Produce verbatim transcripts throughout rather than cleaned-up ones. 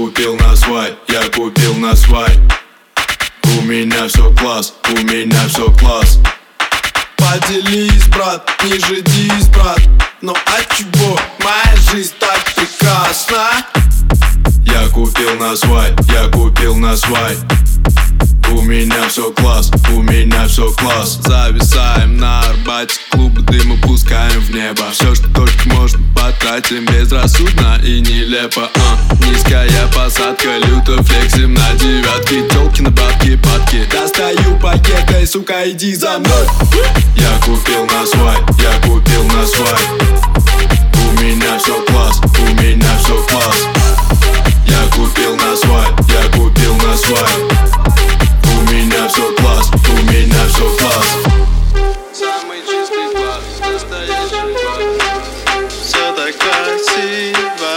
купил на свай, я купил на свай. У меня все класс, у меня все класс. Поделись, брат, не жадись, брат. Но от чего моя жизнь так прекрасна? Я купил на свай, я купил на свай. У меня все класс, у меня все класс. Зависаем на Арбате, клубы дыма пускаем в небо. Все, что только можно, потратим безрассудно и нелепо. а, Низкая посадка, люто флексим на девятке. Телки на бабки падки. Достаю пакеты, сука, иди за мной. Я купил на свай, я купил на свай. У меня все класс, у меня все класс. Я купил на свай, я купил на свай. У меня все класс, у меня все класс. Самый чистый класс, настоящий класс. Все так красиво.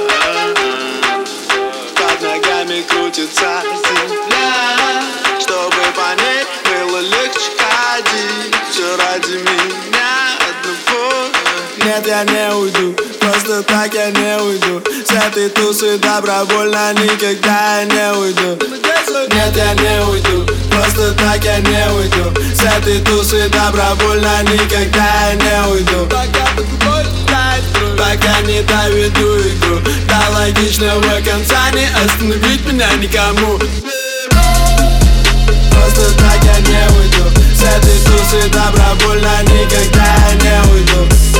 Под ногами крутится земля. Чтобы по ней было легче ходить. Все ради меня одного. Нет, я не уйду, просто так я не уйду. С этой тусы добровольно никогда я не уйду. Нет, я не уйду, просто так я не уйду. С этой тусы добровольно никогда я не уйду. Пока не доведу игру до логичного конца, не остановить меня никому. Просто так я не уйду. С этой тусы добровольно никогда я не уйду.